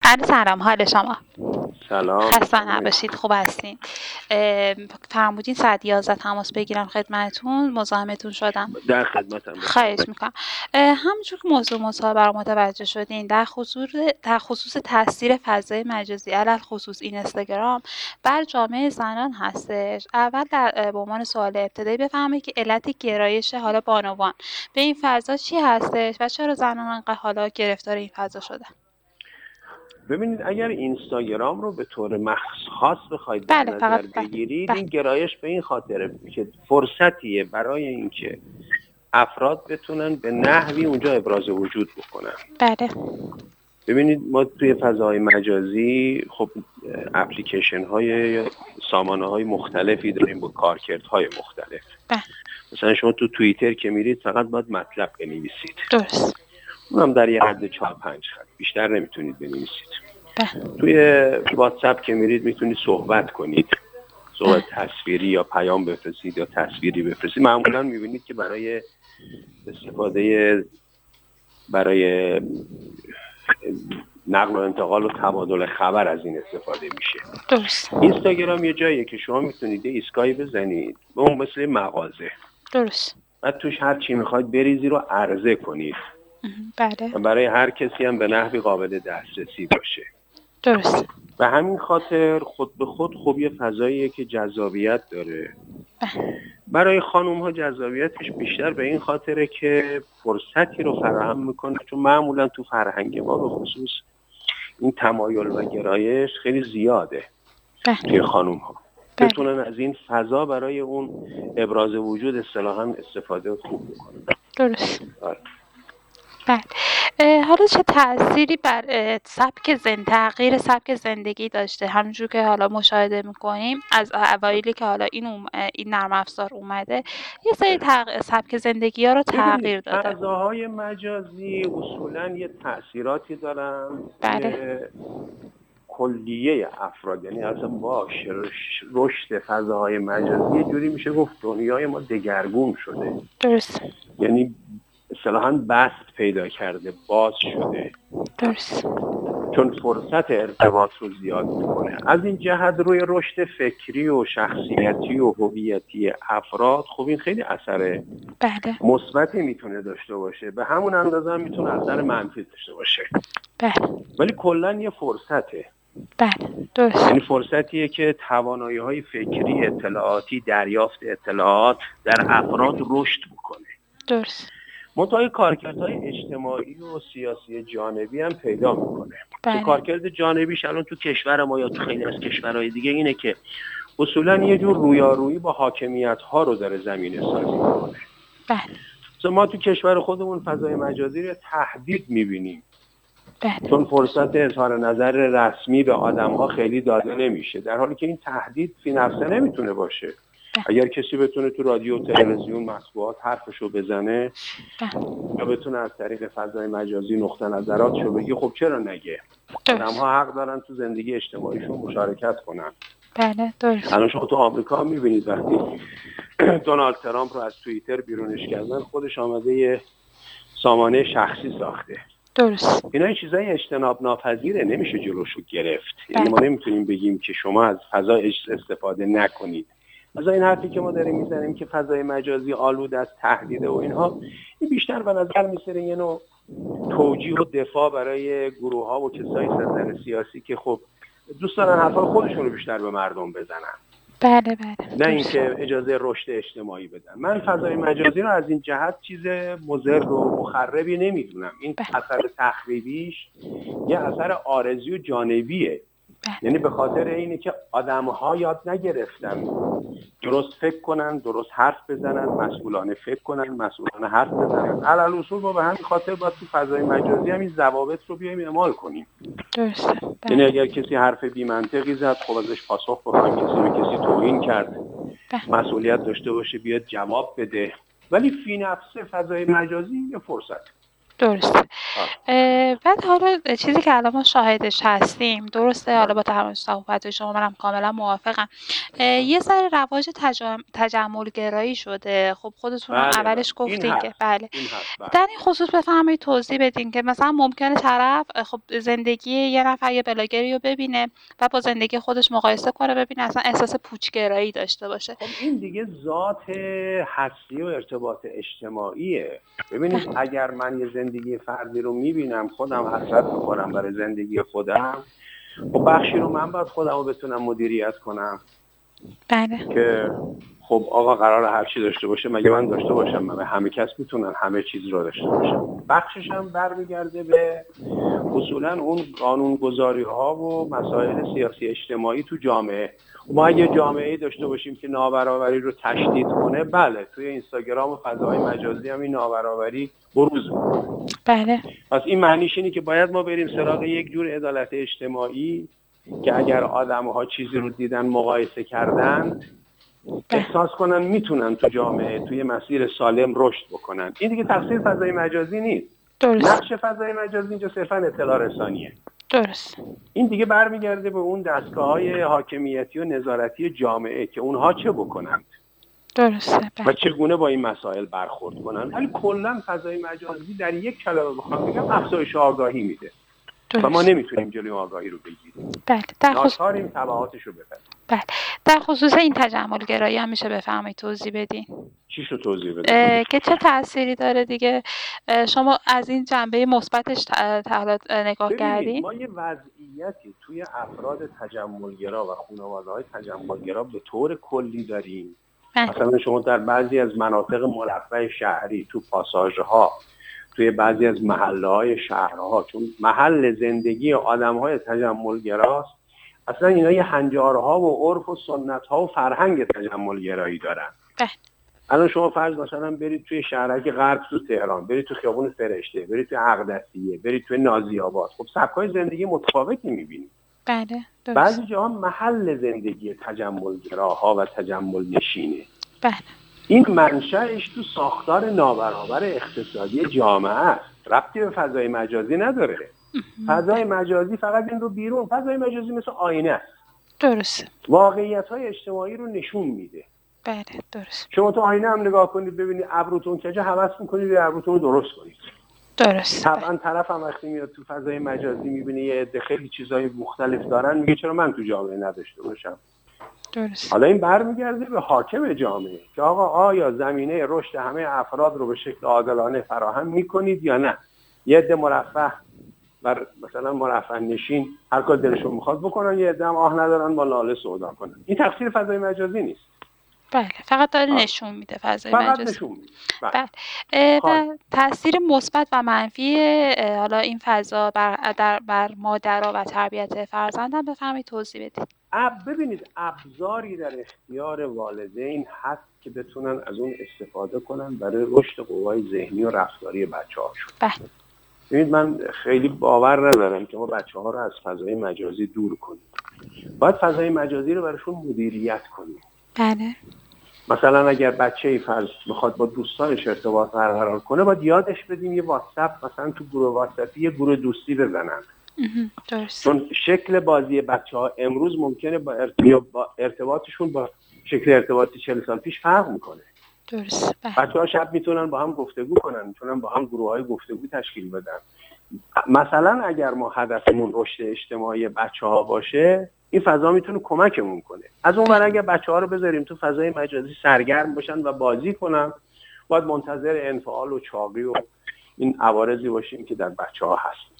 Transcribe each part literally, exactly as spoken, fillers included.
علی سلام، حال شما؟ سلام. خسته نباشید، خوب هستین؟ فرمودین ساعت یازده تماس بگیرم خدمتتون، مزاحمتون شدم. در خدمتم. خواهش میکنم. همونجور که موضوع مصاحبه رو متوجه شدین، در خصوص در خصوص تاثیر فضای مجازی علل خصوص اینستاگرام بر جامعه زنان هستش. اول در به عنوان سوال ابتدایی بفهمید که علت گرایش حالا بانوان به این فضا چی هستش و چرا زنان انقدر حالا گرفتار این فضا شدن؟ ببینید، اگر اینستاگرام رو به طور خاص بخواید در بله، نظر فقط بگیرید، بله. این گرایش به این خاطره که فرصتیه برای اینکه افراد بتونن به نحوی اونجا ابراز وجود بکنن. بله. ببینید، ما توی فضای مجازی خب اپلیکیشن های سامانه های مختلفی داریم با کارکردهای مختلف. بله. مثلا شما تو توییتر که میرید فقط باید مطلب بنویسید. درست. اونم در یه حد چهار پنج خط، بیشتر نمیتونید بنویسید. بله. توی واتساپ که میرید میتونید صحبت کنید، صحبت تصویری یا پیام بفرستید یا تصویری بفرستید. معمولا میبینید که برای استفاده برای نقل و انتقال و تبادل خبر از این استفاده میشه. درست. اینستاگرام یه جاییه که شما میتونید یه ایسکایی بزنید به اون مثل مغازه. درست. بعد توش هر چی میخواید بریزی رو عرضه کنید. بله. و برای هر کسی هم به نحوی قابل دسترسی باشه. درست. به همین خاطر خود به خود خب یه فضاییه که جذابیت داره. بله. برای خانوم ها جذابیتش بیشتر به این خاطره که فرصتی رو فراهم میکنه، چون معمولا تو فرهنگ ما به خصوص این تمایل و گرایش خیلی زیاده. بله. توی خانوم ها بله. بتونن از این فضا برای اون ابراز وجود اصطلاحاً استفاده خوب بکنن. درست. آره. بله. حالا چه تأثیری بر سبک زندگی تغییر سبک زندگی داشته؟ همونجور که حالا مشاهده میکنیم از اوایلی که حالا این اوم... این نرم افزار اومده یه سری تغ... سبک زندگی ها رو تغییر داده. فضاهای مجازی اصولاً یه تأثیراتی دارن. بله. کلیه افراد، یعنی اصلا باش رشد فضاهای مجازی یه جوری میشه گفت دنیای ما دگرگون شده. درست. یعنی اصطلاحاً بست پیدا کرده، باز شده. درست. چون فرصت ارتباط رو زیاد میکنه. از این جهت روی رشد فکری و شخصیتی و هویتی افراد خب این خیلی اثر بله. مثبتی میتونه داشته باشه، به همون اندازه هم میتونه اثر منفی داشته باشه. بله. ولی کلاً یه فرصته. بله. درست. یعنی فرصتیه که توانایی‌های فکری، اطلاعاتی، دریافت اطلاعات در افراد رشد بکنه. درست. منتها کارکردهای اجتماعی و سیاسی جانبی هم پیدا میکنه. بله. کارکرد جانبیش الان تو کشور ما یا تو خیلی از کشورهای دیگه اینه که اصولاً یه جور رویارویی با حاکمیت‌ها رو داره زمینه سازی میکنه. بله. ما تو کشور خودمون فضای مجازی رو تهدید میبینیم. بله. چون فرصت اظهار نظر رسمی به آدم‌ها خیلی داده نمیشه، در حالی که این تهدید فی نفسه نمیتونه باشه. بله. اگر کسی بتونه تو رادیو و تلویزیون مطبوعات حرفشو بزنه، بله، یا بتونه از طریق فضای مجازی نقطه نظراتشو بگه، خب چرا نگه؟ آدم‌ها حق دارن تو زندگی اجتماعیشون مشارکت کنن. بله. درست. الان شما تو آمریکا می‌بینید وقتی دونالد ترامپ رو از توییتر بیرونش کردن، خودش آمده یه سامانه شخصی ساخته. درست. اینا این چیزای اجتناب ناپذیره، نمیشه جلوشو گرفت. بله. یعنی ما نمیتونیم بگیم که شما از فضا استفاده نکنید. از این حرفی که ما داریم میزنیم که فضای مجازی آلود از تهدید و اینها، این بیشتر به نظر میسره یه نوع توجیه و دفاع برای گروه‌ها و کسای سرزن سیاسی که خب دوست دارن حرفای خودشون رو بیشتر به مردم بزنن. بله بله. نه اینکه اجازه رشد اجتماعی بدن. من فضای مجازی رو از این جهت چیز مضر و مخربی نمیدونم. این بله. اثر تخریبیش یه اثر عارضی و جانبیه. بله. یعنی به خاطر اینه که آدم‌ها یاد نگرفتن درست فکر کنن، درست حرف بزنن، مسئولانه فکر کنن، مسئولانه حرف بزنن. علل اصول ما به همین خاطر باید تو فضای مجازی هم این ضوابط رو بیایم اعمال کنیم. درسته. یعنی اگر کسی حرف بی منطقی زد، خب ازش پاسخ بخوایم. کسی به کسی توهین کرد، بله. مسئولیت داشته باشه بیاد جواب بده. ولی فی نفسه فضای مجازی یه فرصت. درسته. بعد حالا چیزی که الان ما شاهدش هستیم، درسته، حالا با تمام صحبت شما منم کاملا موافقم، یه سر رواج تجم... تجمل گرایی شده. خب خودتون هم بله اولش بله. گفتین که بله. این هست. بله. در این خصوص بفرمایید توضیح بدین که مثلا ممکنه طرف خب زندگی یه نفر یه بلاگری رو ببینه و با زندگی خودش مقایسه کنه، ببینه اصلا احساس پوچگرایی داشته باشه. خب این دیگه ذات هستی و ارتباط اجتماعیه. ببینید اگر من یه زندگی فردی رو میبینم، خودم حسرت میخورم برای زندگی خودم، خب بخشی رو من باید خودم رو بتونم مدیریت کنم. بله. که خب آقا قرار هر چی داشته باشه، مگه من داشته باشم؟ من همه کس میتونن همه چیز رو داشته باشم. بخشش هم برمیگرده به اصولا اون قانونگذاری ها و مسائل سیاسی اجتماعی تو جامعه. ما اگه جامعه‌ای داشته باشیم که نابرابری رو تشدید کنه، بله توی اینستاگرام و فضای مجازی هم این نابرابری بروز میکنه. بله. پس این معنیش اینه که باید ما بریم سراغ یک جور عدالت اجتماعی که اگر آدم‌ها چیزی رو دیدن مقایسه کردن، احساس کنن میتونن تو جامعه توی مسیر سالم رشد بکنن. این دیگه تقصیر فضای مجازی نیست. درست. نقش فضای مجازی اینجا صرفا اطلاع رسانیه. درست. این دیگه برمیگرده به اون دستگاه‌های حاکمیتی و نظارتی جامعه که اونها چه بکنند. درسته. و چگونه با این مسائل برخورد کنن. ولی کلا فضای مجازی در یک کلمه بخوام بگم افزایش آگاهی میده. درست. و ما نمیتونیم جلوی آگاهی رو بگیریم. بله. در خصوص ناچاریم تبعاتش رو بپذیریم. بله. در خصوص این تجمل گرایی هم میشه بفرمایید توضیح بدین؟ چیشو توضیح بدین؟ که چه تأثیری داره دیگه؟ شما از این جنبه مثبتش نگاه کردین؟ ما یه وضعیتی توی افراد تجملگرا و خانواده‌های تجملگرا به طور کلی داریم. مثلا شما در بعضی از مناطق مرفه شهری، تو پاساژها، توی بعضی از محله‌های شهرها، چون محل زندگی آدم‌های تجملگراست، اصلا اینا یه هنجارها و عرف و سنت‌ها و فرهنگ تجملگرایی دارن. بله. الان شما فرض مثلا برید توی شهرک غرب تو تهران، برید تو خیابون فرشته، برید توی اقدسیه، برید توی نازی آباد، خب سبک‌های زندگی متفاوتی می‌بینید. بله. درست. بعضی جاها محل زندگی تجملگراها و تجمل نشینه. بله. این منشأش تو ساختار نابرابر اقتصادی جامعه است. ربطی به فضای مجازی نداره. فضای مجازی فقط این رو بیرون، فضای مجازی مثل آینه است. درسته. واقعیت‌های اجتماعی رو نشون میده. بله. درست. شما تو آینه هم نگاه کنید ببینید ابروتون کجا، هوس می‌کنید ابروتون رو درست کنید. درست. طبعا طرف هم وقتی میاد تو فضای مجازی می‌بینه یه عده خیلی چیزای مختلف دارن، میگه چرا من تو جامعه نداشته باشم. درست. حالا این برمیگرده به حاکم جامعه که آقا آیا زمینه رشد همه افراد رو به شکل عادلانه فراهم می‌کنید یا نه؟ یه عده مرفه و مثلا مرفه نشین هر کار دلشون می‌خواد بکنن، یه عده هم آه ندارن با لاله سودا کنن. این تقصیر فضای مجازی نیست. بله. فقط داره نشون میده فضای فقط مجازی. نشون میده. بله. بله. تاثیر مثبت و منفی حالا این فضا بر در بر مادرها و تربیت فرزندان بفرمایید توضیح بدید. اب ببینید ابزاری در اختیار والدین هست که بتونن از اون استفاده کنن برای رشد قوای ذهنی و رفتاری بچه‌هاشون. بله. ببینید من خیلی باور ندارم که ما بچه‌ها رو از فضای مجازی دور کنیم. باید فضای مجازی رو براشون مدیریت کنیم. بله. مثلا اگر بچه‌ای فرض میخواد با دوستانش ارتباط برقرار کنه، باید یادش بدیم یه واتساپ مثلا تو گروه واتساپی یه گروه دوستی بزنن. درست. چون شکل بازی بچه‌ها امروز ممکنه با, ارتباط با ارتباطشون با شکل ارتباطی چهل سال پیش فرق میکنه. درست. بچه‌ها شب میتونن با هم گفتگو کنن، میتونن با هم گروه‌های گفتگو تشکیل بدن. مثلا اگر ما هدفمون رشد اجتماعی بچه‌ها باشه، این فضا میتونه کمکمون کنه. از اون ور اگر بچه‌ها رو بذاریم تو فضای مجازی سرگرم باشن و بازی کنن، باید منتظر انفعال و چاقی و این عوارضی باشیم که در بچه‌ها هست.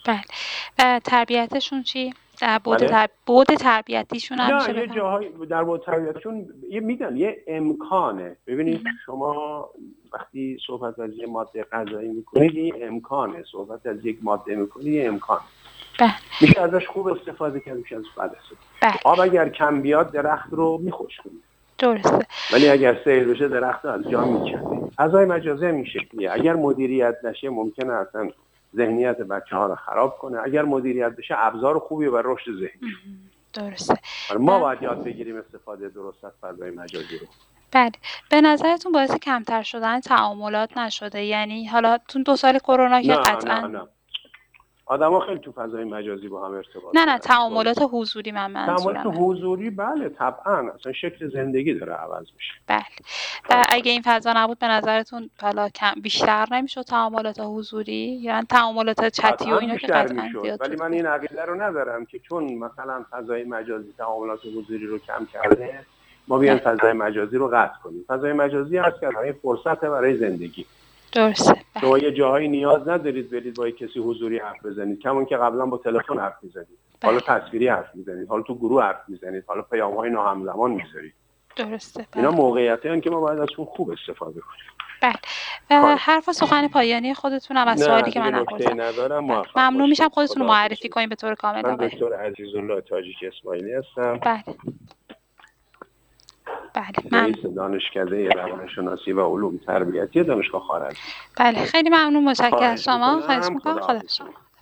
بله. تربیتشون چی؟ در بود تر... بود تربیتیشون هم میشه یه جاهای در بود تربیتشون یه میگن یه امکانه. ببینید شما وقتی صحبت از یه ماده غذایی میکنید یه امکانه، صحبت از یک ماده میکنید یه امکان. بله. میشه ازش خوب استفاده کرد، میشه ازش بد استفاده. بله. آب اگر کم بیاد درخت رو میخشکونه. درسته. ولی اگر سیل بشه درخت از جا میکنه. فضای مجازی این شکلیه. اگر مدیریت نشه ممکنه اصلا ذهنیت بچه‌ها رو خراب کنه. اگر مدیریت بشه ابزار خوبیه برای رشد ذهنی. درسته. ما باید یاد بگیریم استفاده درست از فضای مجازی رو. بله. به نظرتون باعث کمتر شدن تعاملات نشده؟ یعنی حالا تو دو سال کرونا که نه قطعا نه نه آدم ها خیلی تو فضای مجازی با هم ارتباط نه نه دارن. تعاملات حضوری من تعاملات منظورمه. حضوری بله طبعا، اصلا شکل زندگی داره عوض میشه. بله. و اگه این فضا نبود به نظرتون حالا کم بیشتر نمیشد تعاملات حضوری؟ یعنی تعاملات چتی و قطعا اینا که بیشتر قطعا میشد، زیاد ولی شده. من این عقیده رو ندارم که چون مثلا فضای مجازی تعاملات حضوری رو کم کرده ما بیایم بله. فضای مجازی رو قطع کنیم. فضای مجازی هست که برای فرصت برای زندگی. درسته. شما بله. یه جاهایی نیاز ندارید برید با کسی حضوری حرف بزنید، کمون که قبلا با تلفن حرف میزنید، حالا بله. تصویری حرف میزنید، حالا تو گروه حرف میزنید، حالا پیام‌های ناهمزمان میذارید. درسته. اینا بله. موقعیتایی که ما باید ازشون خوب استفاده کنیم. بله. و خواهش. حرف و سخن پایانی خودتونم از نه سوالی که دیگه من نکته نپرسم. ندارم. بله. موفق ممنون میشم باشید. خودتون رو خداحافظ. معرفی کنیم به طور کامل من آقای. دکتر عزیزالله تاجیک اسماعیلی هستم. بله. بله. رئیس دانشکده روانشناسی و علوم تربیتی دانشگاه خوارزمی. بله خیلی ممنون، متشکرم از خواهش شما. خواهش می‌کنم. میکنم. خدا خداحافظ. شما.